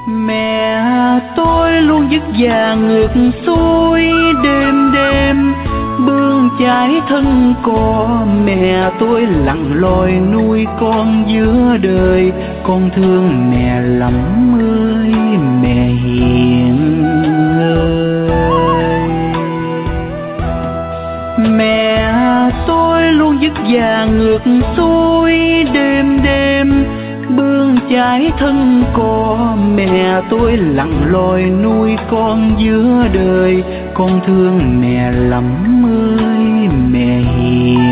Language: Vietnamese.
Mẹ tôi luôn dứt già ngược xuôi đêm đêm bươn chải thân cò. Mẹ tôi lặn lội nuôi con giữa đời, con thương mẹ lắm ơi mẹ hiền ơi. Mẹ tôi luôn dứt già ngược xuôi đêm đêm bươn chải thân cò. Mẹ tôi lặn lội nuôi con giữa đời, con thương mẹ lắm ơi mẹ hiền